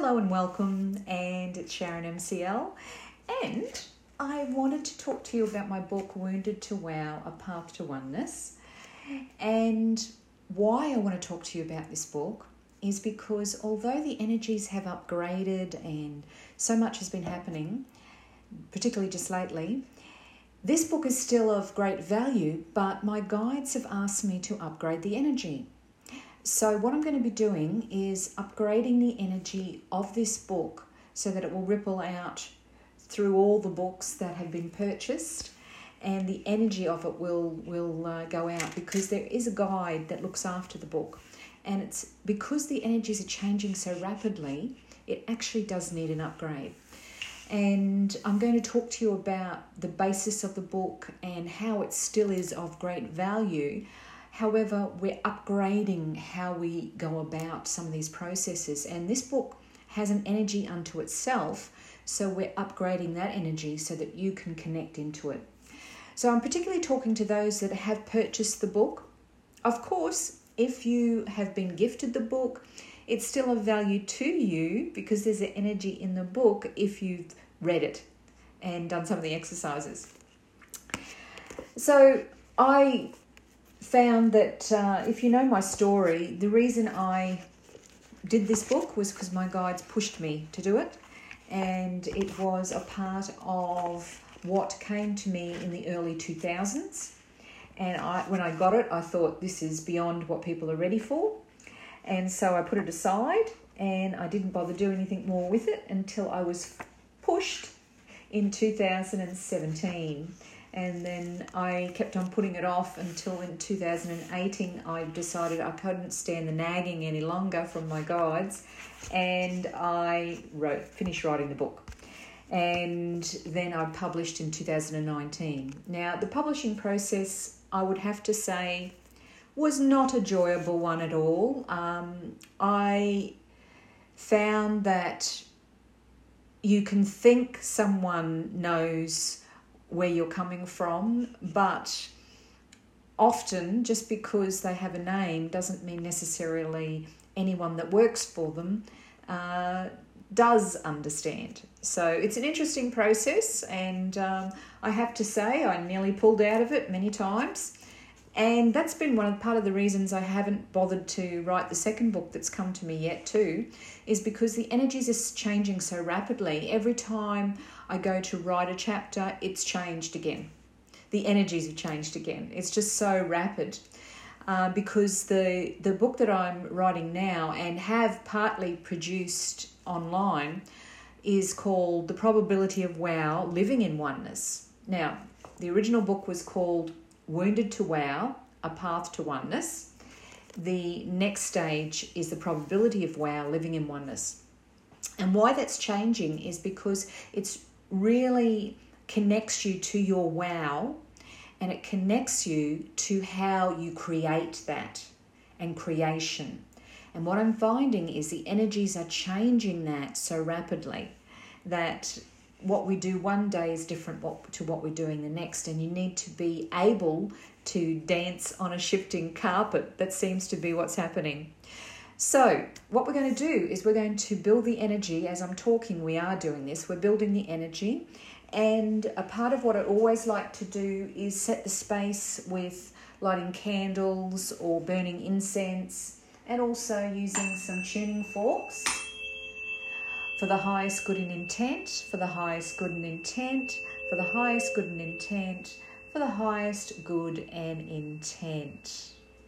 Hello and welcome, and it's Sharon MCL, and I wanted to talk to you about my book Wounded to Wow, A Path to Oneness. And why I want to talk to you about this book is because although the energies have upgraded and so much has been happening, particularly just lately, this book is still of great value, but my guides have asked me to upgrade the energy. So what I'm going to be doing is upgrading the energy of this book so that it will ripple out through all the books that have been purchased, and the energy of it will go out, because there is a guide that looks after the book, and it's because the energies are changing so rapidly, it actually does need an upgrade. And I'm going to talk to you about the basis of the book and how it still is of great value. However, we're upgrading how we go about some of these processes. And this book has an energy unto itself, so we're upgrading that energy so that you can connect into it. So I'm particularly talking to those that have purchased the book. Of course, if you have been gifted the book, it's still of value to you because there's an energy in the book if you've read it and done some of the exercises. So I found that if you know my story, the reason I did this book was because my guides pushed me to do it, and it was a part of what came to me in the early 2000s. And when I got it, I thought this is beyond what people are ready for, and so I put it aside and I didn't bother doing anything more with it until I was pushed in 2017. And then I kept on putting it off until in 2018 I decided I couldn't stand the nagging any longer from my guides, and I finished writing the book. And then I published in 2019. Now, the publishing process, I would have to say, was not a enjoyable one at all. I found that you can think someone knows where you're coming from, but often just because they have a name doesn't mean necessarily anyone that works for them does understand. So it's an interesting process, and I have to say I nearly pulled out of it many times, and that's been part of the reasons I haven't bothered to write the second book that's come to me yet too, is because the energies are changing so rapidly. Every time I go to write a chapter, it's changed again. The energies have changed again. It's just so rapid. Because the book that I'm writing now and have partly produced online is called The Probability of Wow, Living in Oneness. Now, the original book was called Wounded to Wow, A Path to Oneness. The next stage is The Probability of Wow, Living in Oneness. And why that's changing is because it's really connects you to your wow, and it connects you to how you create that and creation. And what I'm finding is the energies are changing that so rapidly that what we do one day is different to what we're doing the next, and you need to be able to dance on a shifting carpet. That seems to be what's happening. So what we're going to do is we're going to build the energy. As I'm talking, we are doing this. We're building the energy. And a part of what I always like to do is set the space with lighting candles or burning incense, and also using some tuning forks for the highest good and intent, for the highest good and intent, for the highest good and intent, for the highest good and intent.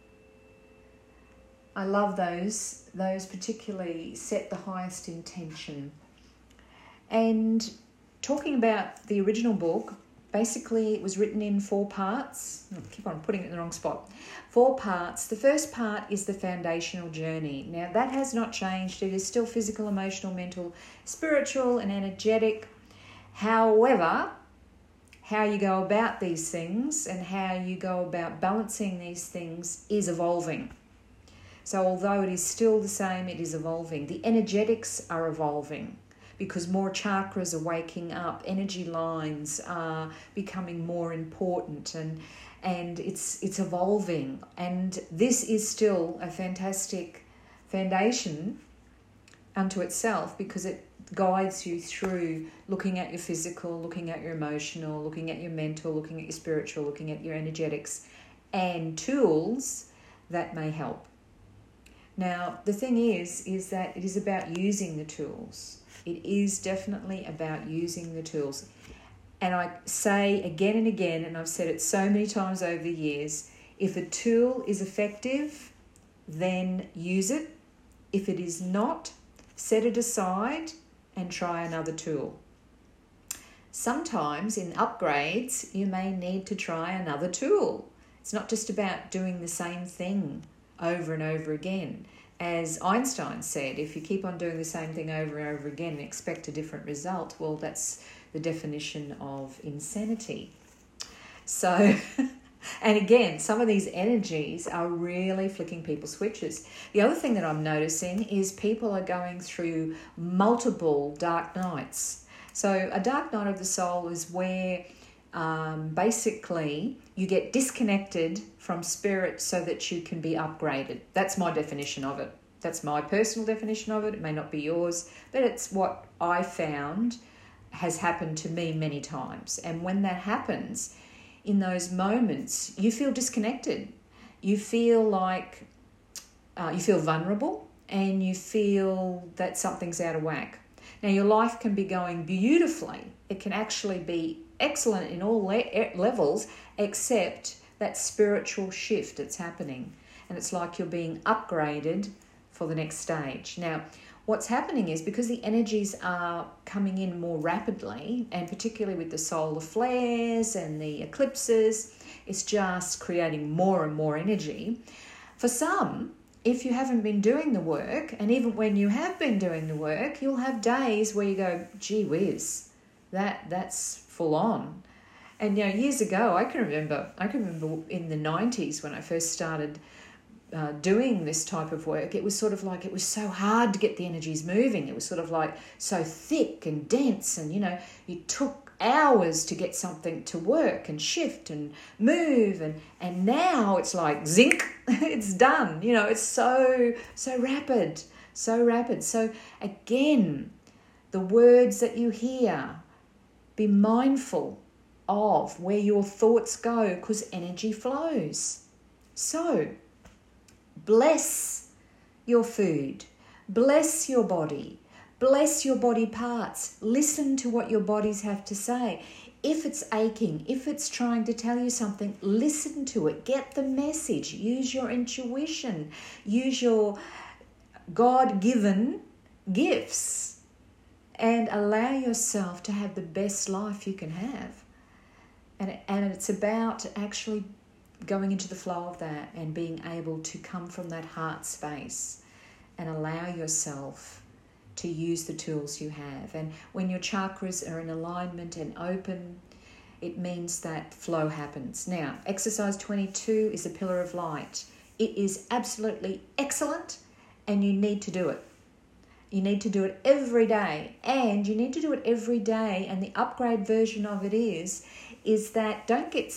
I love those particularly set the highest intention. And talking about the original book, basically it was written in 4 parts. I keep on putting it in the wrong spot. 4 parts. The first part is the foundational journey. Now that has not changed. It is still physical, emotional, mental, spiritual and energetic. However, how you go about these things and how you go about balancing these things is evolving. So although it is still the same, it is evolving. The energetics are evolving because more chakras are waking up, energy lines are becoming more important, and it's evolving. And this is still a fantastic foundation unto itself, because it guides you through looking at your physical, looking at your emotional, looking at your mental, looking at your spiritual, looking at your energetics, and tools that may help. Now, the thing is that it is about using the tools. It is definitely about using the tools. And I say again and again, and I've said it so many times over the years, if a tool is effective, then use it. If it is not, set it aside and try another tool. Sometimes in upgrades, you may need to try another tool. It's not just about doing the same thing over and over again. As Einstein said, if you keep on doing the same thing over and over again and expect a different result, well, that's the definition of insanity. So, and again, some of these energies are really flicking people's switches. The other thing that I'm noticing is people are going through multiple dark nights. So a dark night of the soul is where basically you get disconnected from spirit so that you can be upgraded. That's my definition of it. That's my personal definition of it. It may not be yours, but it's what I found has happened to me many times. And when that happens, in those moments, you feel disconnected. You feel like you feel vulnerable, and you feel that something's out of whack. Now, your life can be going beautifully. It can actually be excellent in all levels, except that spiritual shift that's happening. And it's like you're being upgraded for the next stage. Now, what's happening is because the energies are coming in more rapidly, and particularly with the solar flares and the eclipses, it's just creating more and more energy. For some, if you haven't been doing the work, and even when you have been doing the work, you'll have days where you go, gee whiz, that's full on. And years ago, I can remember in the 90s when I first started doing this type of work, it was sort of like it was so hard to get the energies moving. It was sort of like so thick and dense, and you took hours to get something to work and shift and move, and now it's like zinc, it's done. It's so rapid. So again, the words that you hear, be mindful of where your thoughts go, because energy flows. So bless your food, bless your body, bless your body parts. Listen to what your bodies have to say. If it's aching, if it's trying to tell you something, listen to it. Get the message. Use your intuition. Use your God-given gifts, and allow yourself to have the best life you can have. And it's about actually going into the flow of that and being able to come from that heart space and allow yourself to use the tools you have. And when your chakras are in alignment and open, it means that flow happens. Now, exercise 22 is a pillar of light. It is absolutely excellent, and you need to do it. You need to do it every day, and you need to do it every day. And the upgrade version of it is that don't get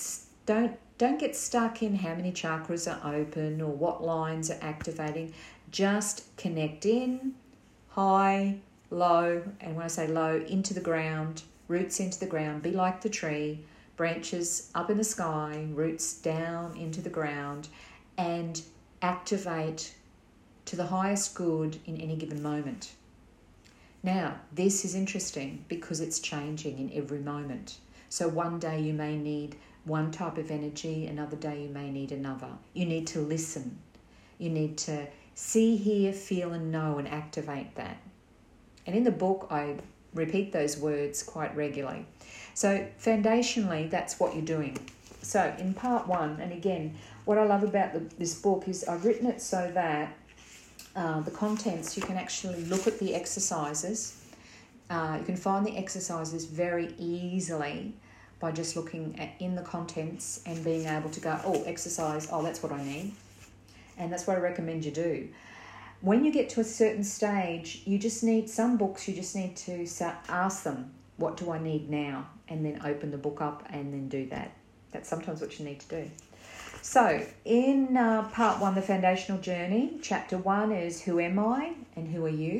stuck in how many chakras are open or what lines are activating. Just connect in, high, low, and when I say low, into the ground, roots into the ground. Be like the tree, branches up in the sky, roots down into the ground, and activate to the highest good in any given moment. Now, this is interesting because it's changing in every moment. So one day you may need one type of energy, another day you may need another. You need to listen. You need to see, hear, feel, and know, and activate that. And in the book, I repeat those words quite regularly. So foundationally, that's what you're doing. So in part 1, and again, what I love about this book is I've written it so that the contents, you can actually look at the exercises. You can find the exercises very easily by just looking in the contents and being able to go, oh, exercise, oh, that's what I need. And that's what I recommend you do. When you get to a certain stage, you just need some books, you just need to ask them, what do I need now? And then open the book up and then do that. That's sometimes what you need to do. So in part 1, the foundational journey, chapter 1 is who am I and who are you?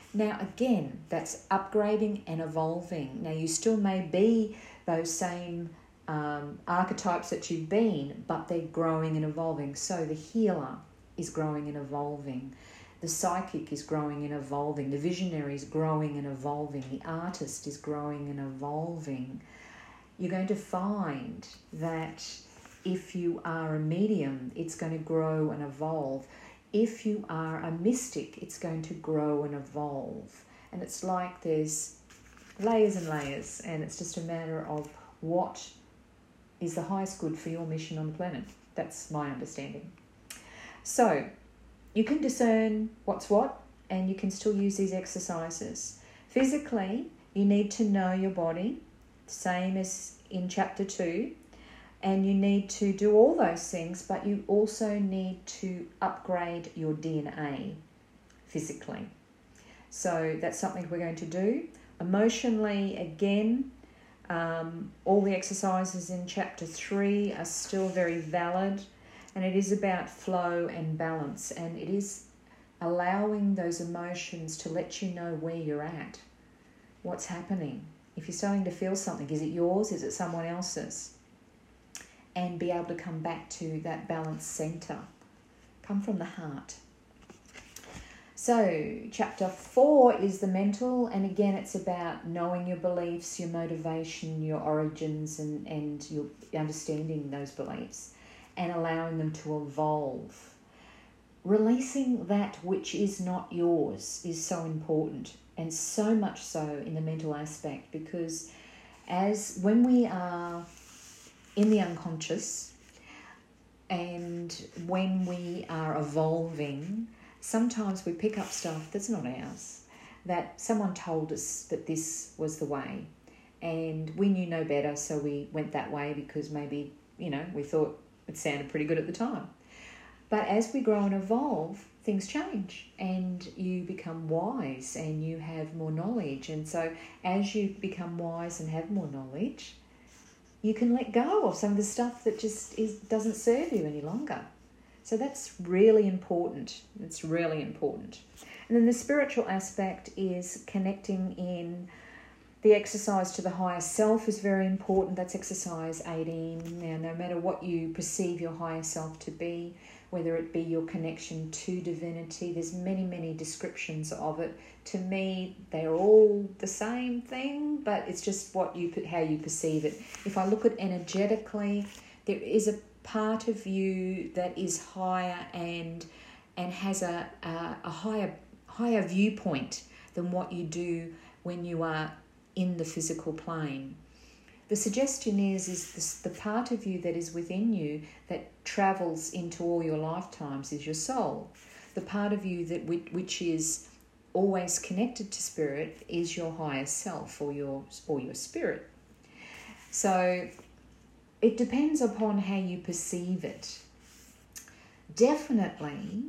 Now, again, that's upgrading and evolving. Now, you still may be those same archetypes that you've been, but they're growing and evolving. So the healer is growing and evolving. The psychic is growing and evolving. The visionary is growing and evolving. The artist is growing and evolving. You're going to find that if you are a medium, it's going to grow and evolve. If you are a mystic, it's going to grow and evolve. And it's like there's layers and layers, and it's just a matter of what is the highest good for your mission on the planet. That's my understanding. So you can discern what's what, and you can still use these exercises. Physically, you need to know your body, same as in chapter 2. And you need to do all those things, but you also need to upgrade your DNA physically. So that's something we're going to do. Emotionally, again, all the exercises in chapter 3 are still very valid, and it is about flow and balance, and it is allowing those emotions to let you know where you're at, what's happening. If you're starting to feel something, is it yours? Is it someone else's? And be able to come back to that balance center. Come from the heart. So, chapter 4 is the mental, and again, it's about knowing your beliefs, your motivation, your origins, and your understanding those beliefs, and allowing them to evolve. Releasing that which is not yours is so important, and so much so in the mental aspect, because when we are in the unconscious and when we are evolving, sometimes we pick up stuff that's not ours, that someone told us that this was the way, and we knew no better, so we went that way because maybe, we thought it sounded pretty good at the time. But as we grow and evolve, things change, and you become wise and you have more knowledge. And so as you become wise and have more knowledge, you can let go of some of the stuff that just doesn't serve you any longer. So that's really important. It's really important. And then the spiritual aspect is connecting in. The exercise to the higher self is very important. That's exercise 18. Now, no matter what you perceive your higher self to be, whether it be your connection to divinity, there's many, many descriptions of it. To me, they're all the same thing, but it's just how you perceive it. If I look at energetically, there is a part of you that is higher and has a higher viewpoint than what you do when you are in the physical plane. The suggestion is the part of you that is within you that travels into all your lifetimes is your soul. The part of you that which is always connected to spirit is your higher self or your spirit. So it depends upon how you perceive it. Definitely,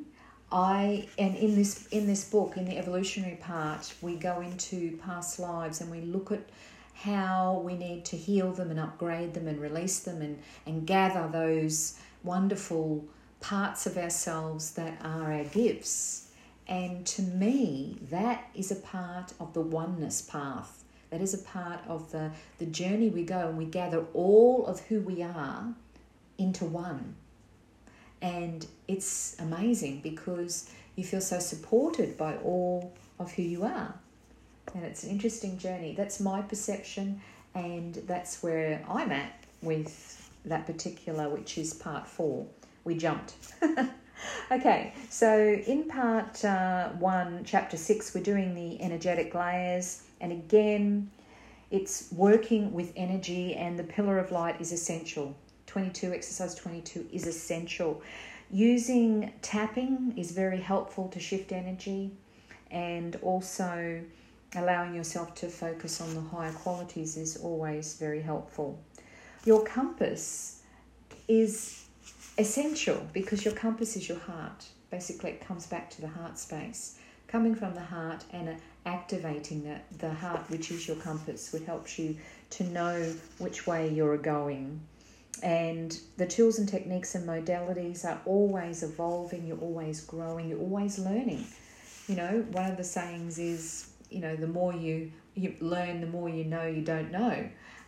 in this book, in the evolutionary part, we go into past lives and we look at how we need to heal them and upgrade them and release them and gather those wonderful parts of ourselves that are our gifts. And to me, that is a part of the oneness path. That is a part of the journey we go, and we gather all of who we are into one. And it's amazing because you feel so supported by all of who you are. And it's an interesting journey. That's my perception, and that's where I'm at with that particular, which is part 4. We jumped. Okay, so in part 1, chapter 6, we're doing the energetic layers. And again, it's working with energy, and the pillar of light is essential. Exercise 22 is essential. Using tapping is very helpful to shift energy, and also allowing yourself to focus on the higher qualities is always very helpful. Your compass is essential because your compass is your heart. Basically, it comes back to the heart space. Coming from the heart and activating the heart, which is your compass, which helps you to know which way you're going. And the tools and techniques and modalities are always evolving. You're always growing. You're always learning. One of the sayings is, the more you learn, the more you know you don't know.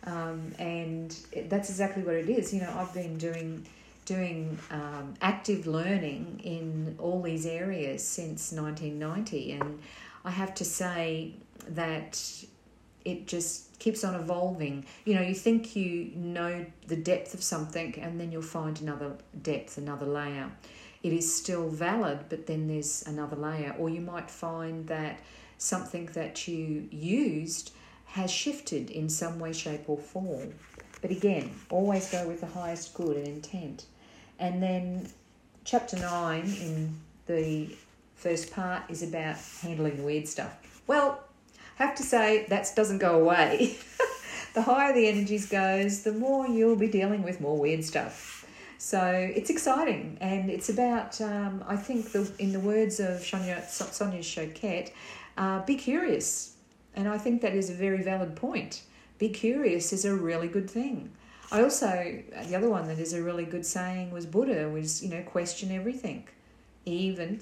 And that's exactly what it is. I've been doing active learning in all these areas since 1990, and I have to say that it just keeps on evolving. You think you know the depth of something, and then you'll find another depth, another layer. It is still valid, but then there's another layer. Or you might find that something that you used has shifted in some way, shape or form. But again, always go with the highest good and intent. And then chapter 9 in the first part is about handling the weird stuff. Well, I have to say that doesn't go away. The higher the energies goes, the more you'll be dealing with more weird stuff. So it's exciting, and it's about, I think, in the words of Sonia Choquette, be curious. And I think that is a very valid point. Be curious is a really good thing. The other one that is a really good saying was Buddha was, question everything. Even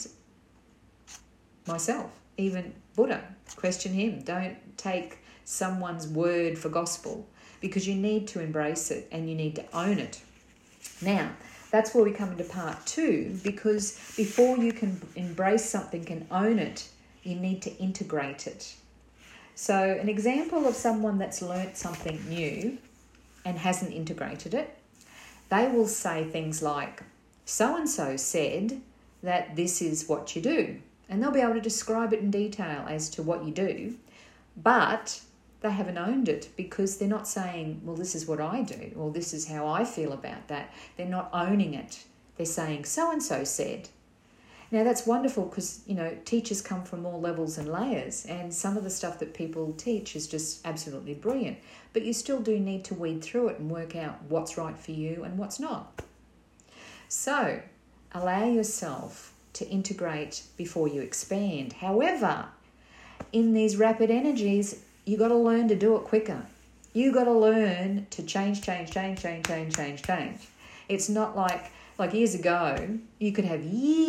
myself, even Buddha, question him. Don't take someone's word for gospel, because you need to embrace it and you need to own it. Now, that's where we come into part 2, because before you can embrace something and own it, you need to integrate it. So an example of someone that's learnt something new and hasn't integrated it, they will say things like, so-and-so said that this is what you do. And they'll be able to describe it in detail as to what you do, but they haven't owned it, because they're not saying, well, this is what I do, or this is how I feel about that. They're not owning it. They're saying, so-and-so said. Now, that's wonderful, because, teachers come from all levels and layers, and some of the stuff that people teach is just absolutely brilliant. But you still do need to weed through it and work out what's right for you and what's not. So, allow yourself to integrate before you expand. However, in these rapid energies, you got to learn to do it quicker. You got to learn to change. It's not like years ago, you could have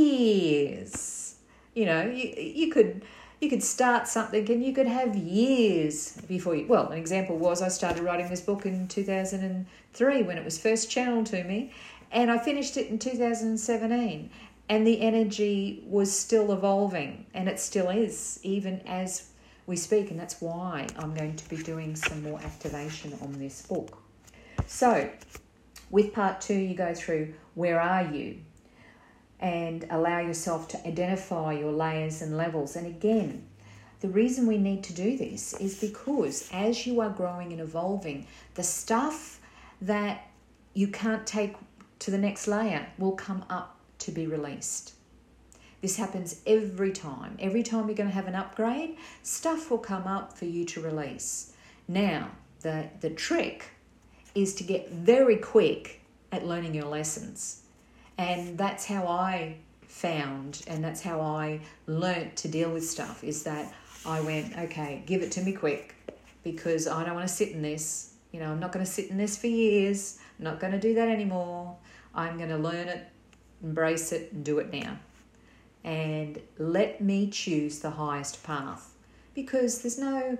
years. You could start something and you could have years before you... Well, an example was I started writing this book in 2003 when it was first channeled to me, and I finished it in 2017. And the energy was still evolving, and it still is, even as we speak. And that's why I'm going to be doing some more activation on this book. So, with part 2, you go through where are you, and allow yourself to identify your layers and levels. And again, the reason we need to do this is because as you are growing and evolving, the stuff that you can't take to the next layer will come up to be released. This happens every time. Every time you're going to have an upgrade, stuff will come up for you to release. Now, the trick is to get very quick at learning your lessons. And that's how I found, and that's how I learnt to deal with stuff, is that I went, okay, give it to me quick, because I don't want to sit in this. I'm not going to sit in this for years. I'm not going to do that anymore. I'm going to learn it, embrace it, and do it now. And let me choose the highest path, because there's no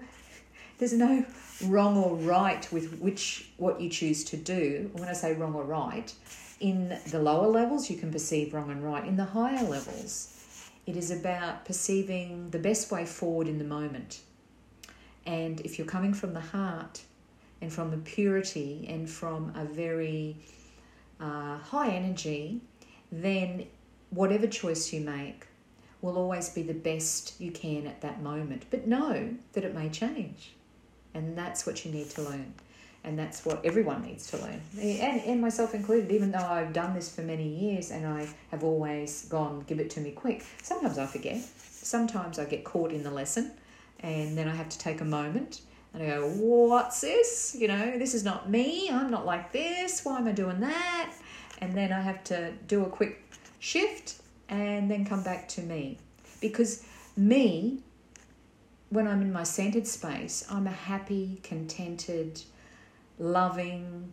wrong or right with what you choose to do. When I say wrong or right, in the lower levels you can perceive wrong and right. In the higher levels, it is about perceiving the best way forward in the moment. And if you're coming from the heart and from the purity and from a very high energy, then whatever choice you make will always be the best you can at that moment. But know that it may change. And that's what you need to learn. And that's what everyone needs to learn. And myself included, even though I've done this for many years and I have always gone, give it to me quick. Sometimes I forget. Sometimes I get caught in the lesson, and then I have to take a moment and I go, what's this? This is not me. I'm not like this. Why am I doing that? And then I have to do a quick shift and then come back to me. Because me, when I'm in my centered space, I'm a happy, contented, loving,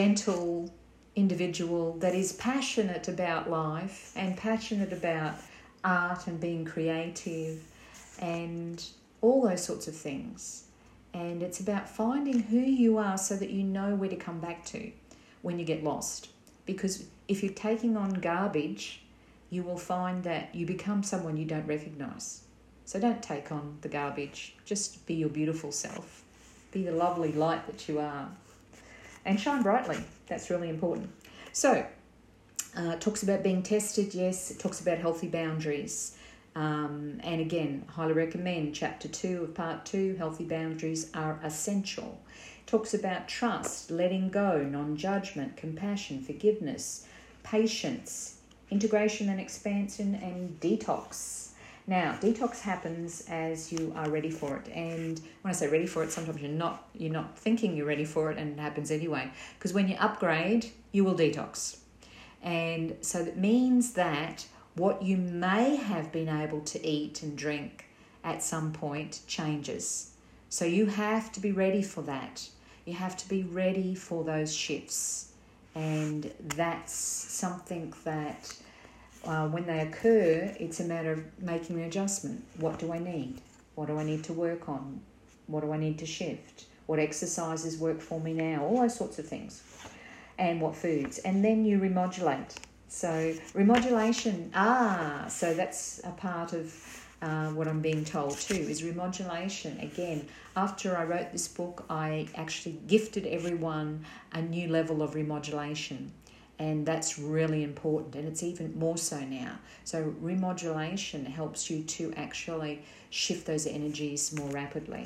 gentle individual that is passionate about life and passionate about art and being creative and all those sorts of things. And it's about finding who you are so that you know where to come back to when you get lost. Because if you're taking on garbage, you will find that you become someone you don't recognise. So don't take on the garbage. Just be your beautiful self. Be the lovely light that you are. And shine brightly. That's really important. So, it talks about being tested, yes. It talks about healthy boundaries. And again, highly recommend Chapter 2 of Part 2, Healthy Boundaries Are Essential. It talks about trust, letting go, non-judgment, compassion, forgiveness, patience, integration and expansion, and detox. Now, detox happens as you are ready for it. And when I say ready for it, sometimes you're not thinking you're ready for it, and it happens anyway. Because when you upgrade, you will detox. And so that means that what you may have been able to eat and drink at some point changes. So you have to be ready for that. You have to be ready for those shifts. And that's something that when they occur, it's a matter of making an adjustment. What do I need? What do I need to work on? What do I need to shift? What exercises work for me now? All those sorts of things. And what foods. And then you remodulate. So remodulation, so that's a part of what I'm being told too, is remodulation. Again, after I wrote this book, I actually gifted everyone a new level of remodulation. And that's really important, and it's even more so now. So remodulation helps you to actually shift those energies more rapidly.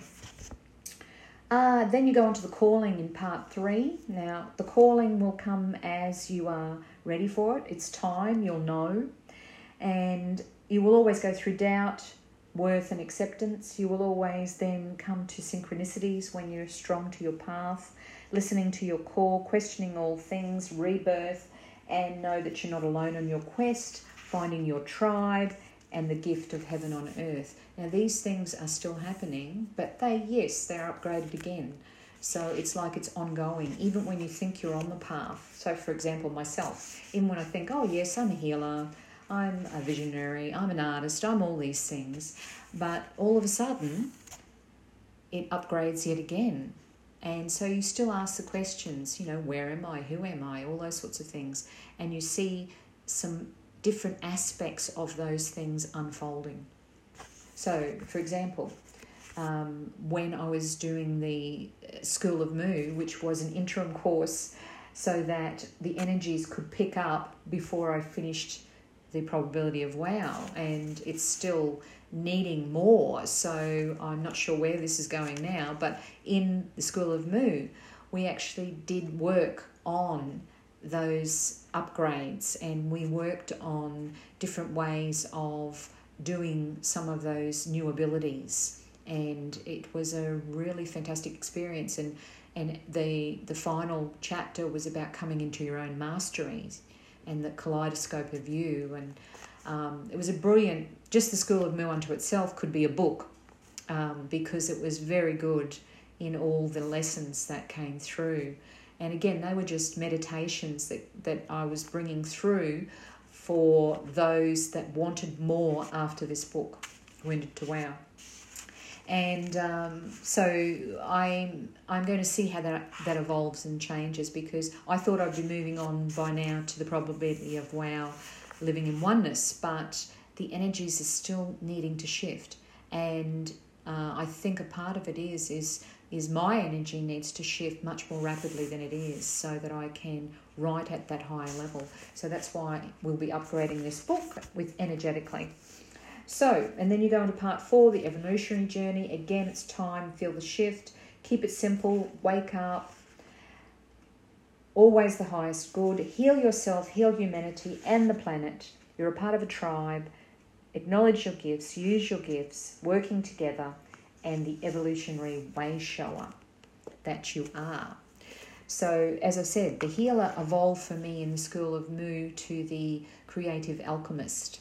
Then you go on to the calling in Part 3. Now, the calling will come as you are ready for it. It's time, you'll know. And you will always go through doubt, worth and acceptance. You will always then come to synchronicities when you're strong to your path, listening to your core, questioning all things, rebirth, and know that you're not alone on your quest, finding your tribe, and the gift of heaven on earth. Now, these things are still happening, but they're upgraded again. So it's like it's ongoing, even when you think you're on the path. So, for example, myself, even when I think, oh, yes, I'm a healer, I'm a visionary, I'm an artist, I'm all these things, but all of a sudden, it upgrades yet again. And so you still ask the questions, where am I, who am I, all those sorts of things. And you see some different aspects of those things unfolding. So, for example, when I was doing the School of Mu, which was an interim course so that the energies could pick up before I finished the Probability of Wow, and it's still needing more, so I'm not sure where this is going now, but in the School of Mu, we actually did work on those upgrades, and we worked on different ways of doing some of those new abilities, and it was a really fantastic experience. And the final chapter was about coming into your own masteries and the kaleidoscope of you, and it was a brilliant, just the School of Mu unto itself could be a book, because it was very good in all the lessons that came through. And again, they were just meditations that I was bringing through for those that wanted more after this book, Wounded to Wow. And so I'm going to see how that evolves and changes, because I thought I'd be moving on by now to the Probability of Wow, living in oneness, but the energies are still needing to shift. And I think a part of it is my energy needs to shift much more rapidly than it is, so that I can write at that higher level. So that's why we'll be upgrading this book with energetically. So, and then you go into Part 4, the evolutionary journey. Again, it's time, feel the shift, keep it simple, wake up, always the highest good, heal yourself, heal humanity and the planet. You're a part of a tribe, acknowledge your gifts, use your gifts, working together, and the evolutionary way shower that you are. So, as I said, the healer evolved for me in the School of Mu to the creative alchemist.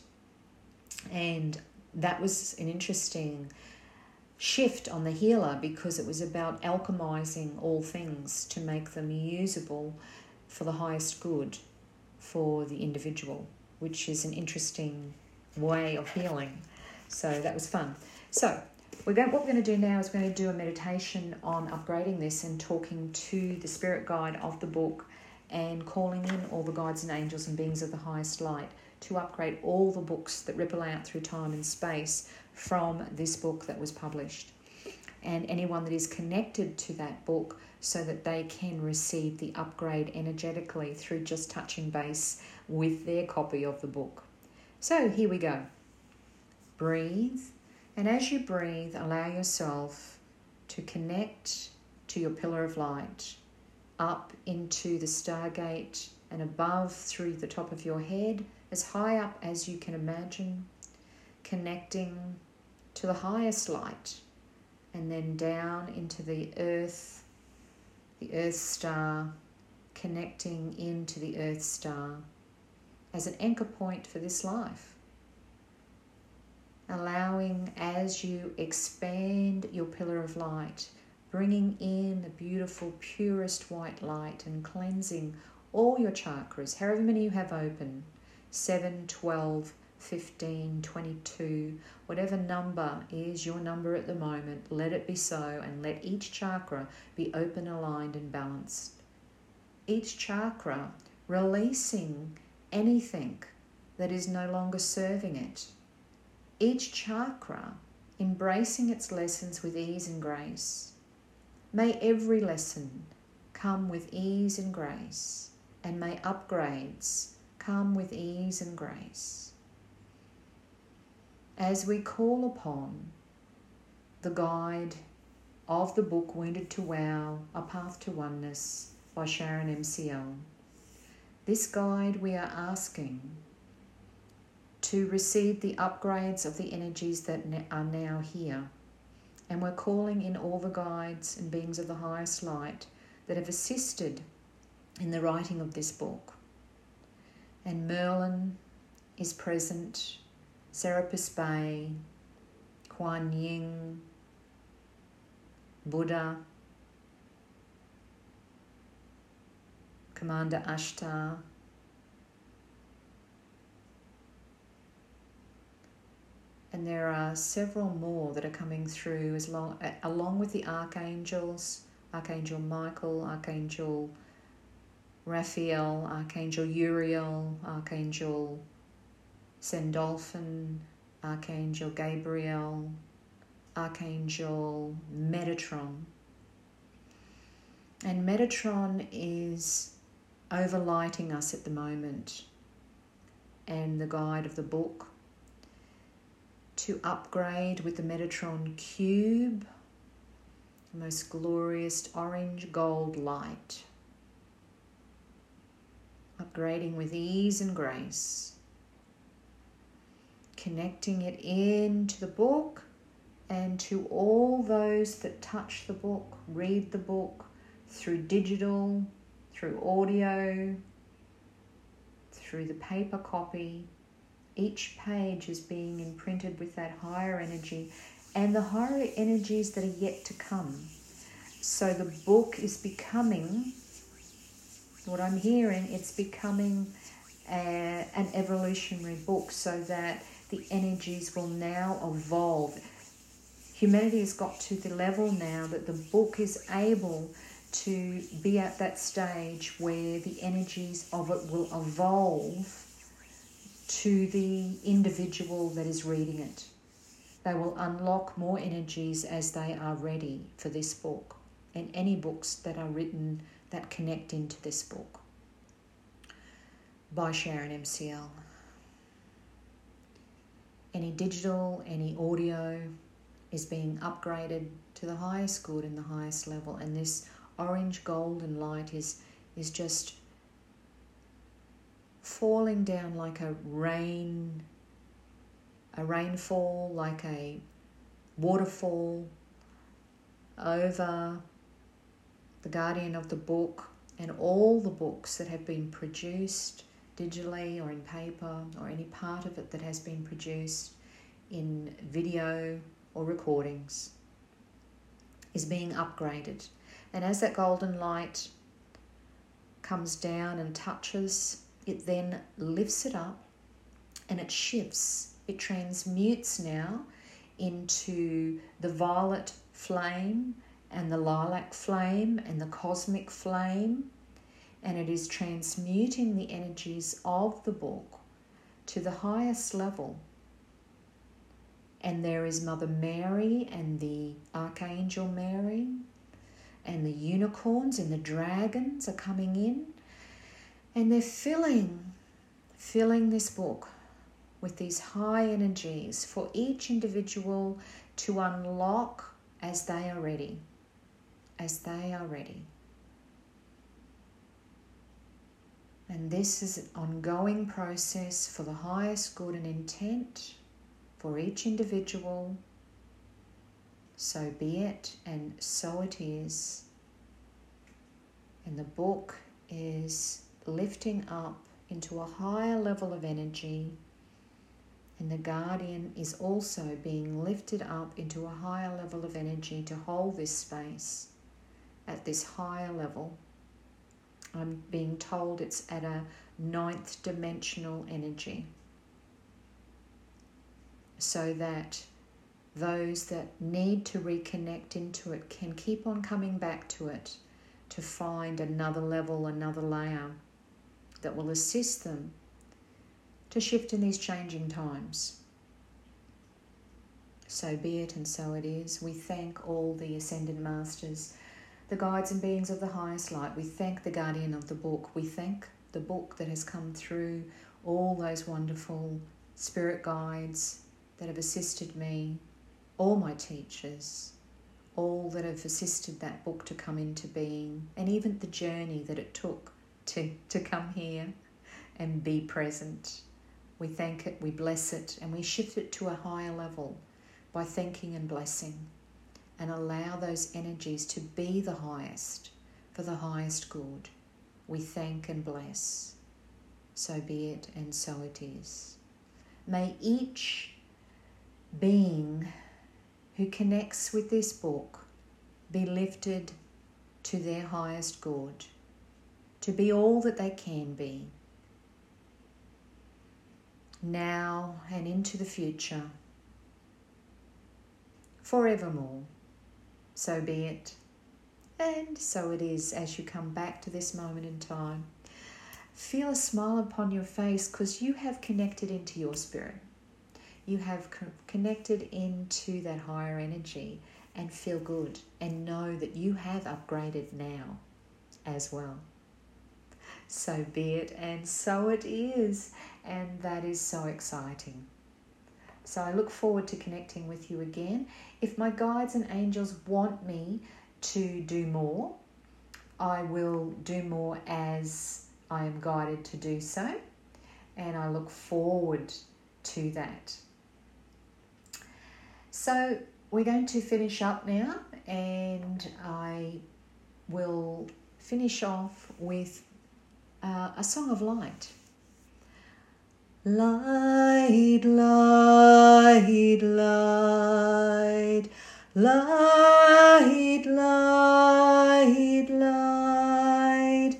And that was an interesting shift on the healer, because it was about alchemizing all things to make them usable for the highest good for the individual, which is an interesting way of healing. So that was fun. So what we're going to do now is we're going to do a meditation on upgrading this and talking to the spirit guide of the book and calling in all the guides and angels and beings of the highest light to upgrade all the books that ripple out through time and space from this book that was published, and anyone that is connected to that book so that they can receive the upgrade energetically through just touching base with their copy of the book. So here we go. Breathe, and as you breathe, allow yourself to connect to your pillar of light, up into the stargate and above through the top of your head, as high up as you can imagine, connecting to the highest light, and then down into the Earth star, connecting into the Earth star as an anchor point for this life. Allowing, as you expand your pillar of light, bringing in the beautiful, purest white light and cleansing all your chakras, however many you have open, 7, 12, 15, 22, whatever number is your number at the moment, let it be so, and let each chakra be open, aligned, and balanced. Each chakra releasing anything that is no longer serving it. Each chakra embracing its lessons with ease and grace. May every lesson come with ease and grace, and may upgrades come with ease and grace. As we call upon the guide of the book Wounded to Wow, A Path to Oneness by Sharon MCL, this guide we are asking to receive the upgrades of the energies that are now here. And we're calling in all the guides and beings of the highest light that have assisted in the writing of this book. And Merlin is present, Serapis Bey, Kuan Yin, Buddha, Commander Ashtar, and there are several more that are coming through along with the archangels, Archangel Michael, Archangel Raphael, Archangel Uriel, Archangel Sandalphon, Archangel Gabriel, Archangel Metatron. And Metatron is overlighting us at the moment, and the guide of the book to upgrade with the Metatron cube, the most glorious orange gold light, upgrading with ease and grace, connecting it into the book and to all those that touch the book, read the book through digital, through audio, through the paper copy. Each page is being imprinted with that higher energy and the higher energies that are yet to come. So the book is becoming, what I'm hearing, it's becoming an evolutionary book so that the energies will now evolve. Humanity has got to the level now that the book is able to be at that stage where the energies of it will evolve to the individual that is reading it. They will unlock more energies as they are ready for this book and any books that are written that connect into this book by Sharon MCL. Any digital, any audio is being upgraded to the highest good and the highest level, and this orange golden light is just falling down like a rainfall, like a waterfall over the guardian of the book and all the books that have been produced digitally or in paper, or any part of it that has been produced in video or recordings, is being upgraded. And as that golden light comes down and touches, it then lifts it up and it shifts. It transmutes now into the violet flame and the lilac flame and the cosmic flame, and it is transmuting the energies of the book to the highest level. And there is Mother Mary and the Archangel Mary, and the unicorns and the dragons are coming in, and they're filling this book with these high energies for each individual to unlock as they are ready. As they are ready. And this is an ongoing process for the highest good and intent for each individual. So be it, and so it is. And the book is lifting up into a higher level of energy, and the guardian is also being lifted up into a higher level of energy to hold this space at this higher level. I'm being told it's at a 9th dimensional energy, so that those that need to reconnect into it can keep on coming back to it to find another level, another layer that will assist them to shift in these changing times. So be it, and so it is. We thank all the Ascended Masters, the guides and beings of the highest light. We thank the guardian of the book. We thank the book that has come through, all those wonderful spirit guides that have assisted me, all my teachers, all that have assisted that book to come into being, and even the journey that it took to come here and be present. We thank it, we bless it, and we shift it to a higher level by thanking and blessing, and allow those energies to be the highest, for the highest good. We thank and bless. So be it, and so it is. May each being who connects with this book be lifted to their highest good, to be all that they can be, now and into the future, forevermore. So be it, and so it is. As you come back to this moment in time, feel a smile upon your face, because you have connected into your spirit. You have connected into that higher energy, and feel good, and know that you have upgraded now as well. So be it, and so it is, and that is so exciting. So I look forward to connecting with you again. If my guides and angels want me to do more, I will do more as I am guided to do so, and I look forward to that. So we're going to finish up now, and I will finish off with a song of light. Light, light, light, light, light, light,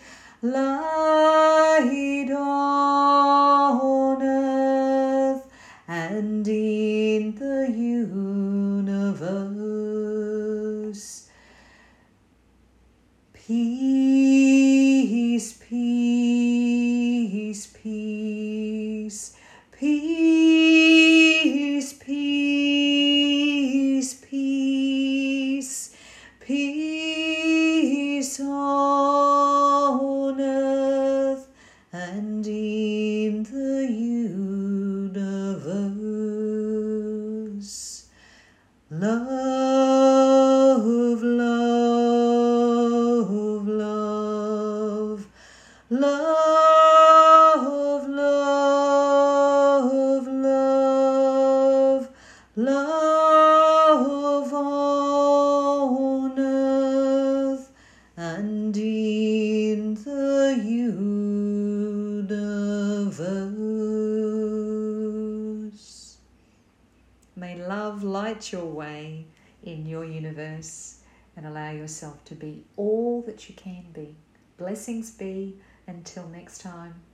light on earth and in the universe. Peace, peace, peace, peace, peace, peace, peace on earth and in the universe. Love, love, love, love, love, love, love on earth and in the universe. May love light your way in your universe, and allow yourself to be all that you can be. Blessings be. Until next time.